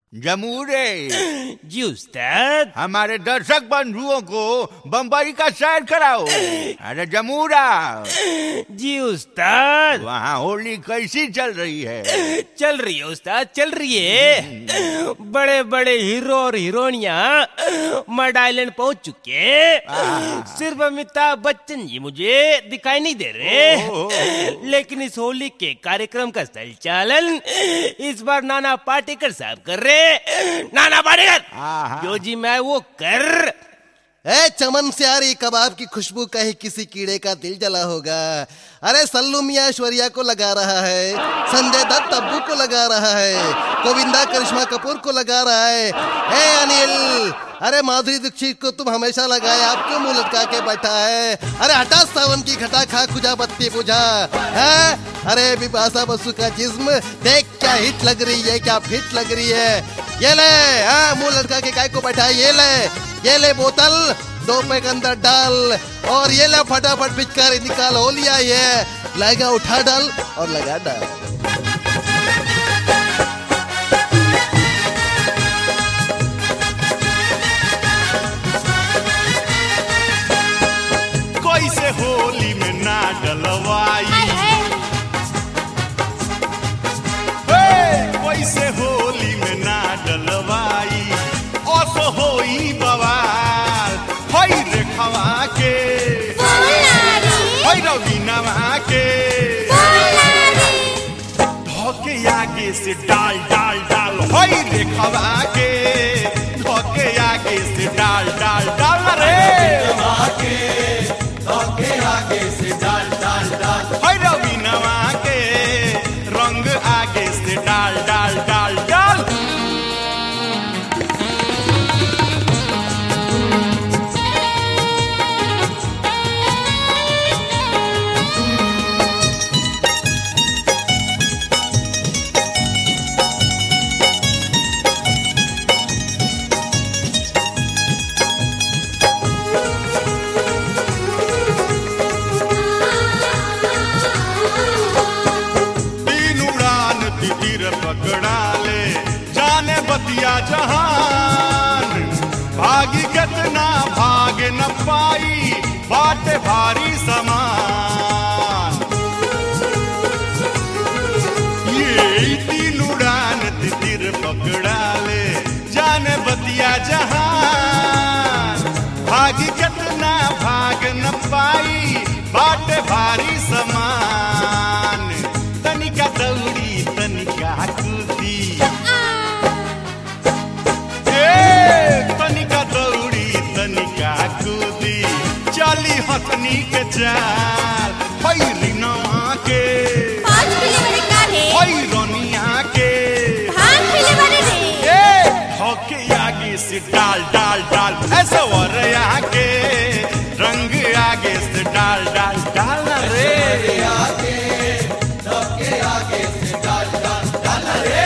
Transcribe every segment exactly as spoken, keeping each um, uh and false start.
जमूरे जी उस्ताद, हमारे दर्शक बंधुओं को बम्बई का सैर कराओ। अरे जमूरा जी उस्ताद, वहाँ होली कैसी चल रही है? चल रही है उस्ताद, चल रही है। बड़े बड़े हीरो और हीरोइनियां मड आइलैंड पहुंच चुके। सिर्फ अमिताभ बच्चन जी मुझे दिखाई नहीं दे रहे, लेकिन इस होली के कार्यक्रम का संचालन इस बार नाना पाटेकर साहब कर रहे। नाना पाटेकर जो जी मैं वो कर। ए चमन से आ रही कबाब की खुशबू कहीं किसी कीड़े का दिल जला होगा। अरे सल्लू मियां ऐश्वर्या को लगा रहा है, संजय दत्त तब्बू को लगा रहा है, गोविंदा करिश्मा कपूर को लगा रहा है। ए अनिल, अरे माधुरी दीक्षित को तुम हमेशा लगाए, आप क्यों मुंह लटका के बैठा है? अरे हटा सावन की घटा, खा खुजा बत्ती बुझा है। अरे बिपाशा बसु का जिस्म देख, क्या हिट लग रही है, क्या फिट लग रही है। ये ले हाँ, मुंह लटका के काय को बैठा है। ये ले ये ले बोतल, दो पैक अंदर डाल, और ये ले फटाफट पिचकारी निकाल, हो लिया ये। लगा उठा डाल और लगा डाल। कोई से होली में ना डलवाई, कोई से होली में ना डलवाई, ओसो होई बवाल। होई रेखवा के, होई रवीनवा के, धोके आगे से डाल डाल डाल। होई रेखवा के, धोके आगे से डाल डाल डाल। रे धोके आगे से डाल डाल डाल। होई रवीनवा के, रंग आगे से डाल डाल डाल डाल। पकड़ा ले जाने बतिया जहान, भागी कितना भाग न पाई, बाटे भारी समान। ये तीन उड़ान तितिर पकड़ा ले जाने बतिया जहान, भागी कितना भाग न पाई, बाटे भारी समान। तनिका दौड़ी तनिका कूदी, तनिका दौड़ी तनिका कूदी, चाली हथनी के चाल। होई रिनवा के, होई रोनिया के, होके आगे से डाल डाल डाल। ऐसा वर आगे रंग आगे से डाल डाल डाल। रे आगे धोके आगे से डाल डाल डाल। रे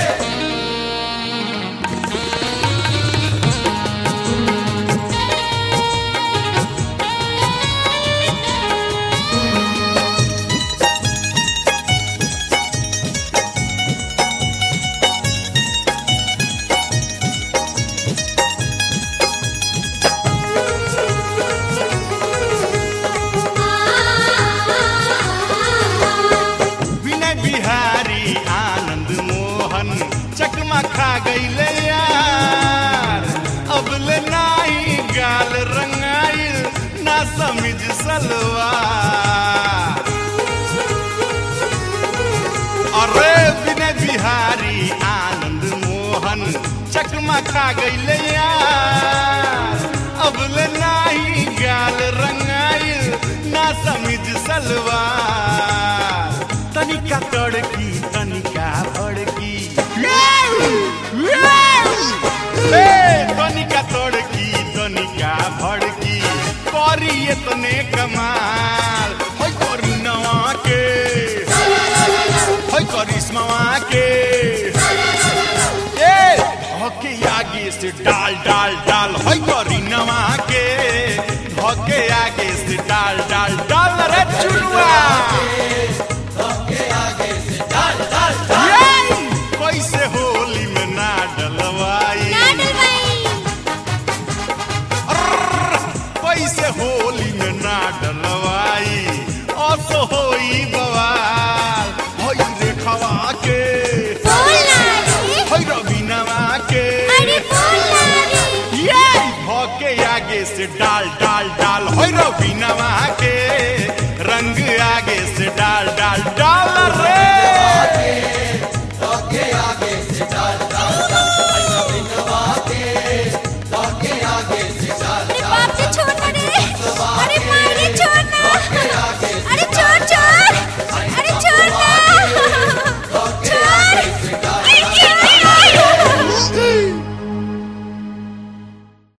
चकमा खा गईले यार, अब ले नाई गाल रंगाइल, ना समझ सलवार। अरे विनय बिहारी आनंद मोहन चकमा खा गईले यार, अब ले नाई गाल रंगाइल, ना समझ सलवार। तनिका तड़की तनिका भड़की, तनिका तड़की तनिका भड़की, करी इतने कमाल। होई करुणवा के, होई करिश्मा के, ए धोके आगे से डाल डाल डाल। होई करुणवा के, धोके आगे से डाल डाल डाल। रे चुनुआ धोके आगे से डाल डाल डाल। कैसे होली में ना डलवा रवा के होई रवीनवा के ये भौके आगे से डाल डाल डाल होई रवीनवा के रंग आगे से डाल डाल डाल रे